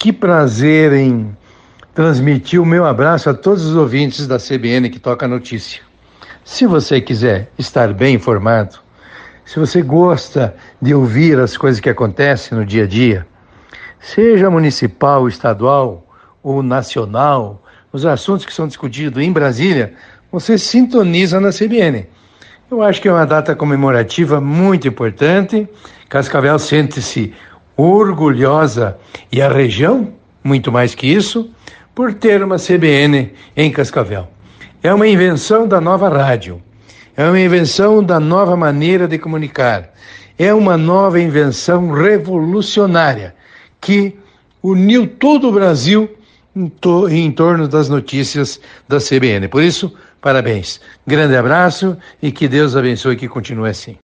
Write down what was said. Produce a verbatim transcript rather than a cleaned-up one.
que prazer em transmitir o meu abraço a todos os ouvintes da C B N que toca a notícia. Se você quiser estar bem informado, se você gosta de ouvir as coisas que acontecem no dia a dia, seja municipal, estadual ou nacional, os assuntos que são discutidos em Brasília, você sintoniza na C B N. Eu acho que é uma data comemorativa muito importante. Cascavel sente-se orgulhosa, e a região, muito mais que isso, por ter uma C B N em Cascavel. É uma invenção da nova rádio, é uma invenção da nova maneira de comunicar, é uma nova invenção revolucionária que uniu todo o Brasil em, to- em torno das notícias da C B N. Por isso, parabéns. Grande abraço e que Deus abençoe e que continue assim.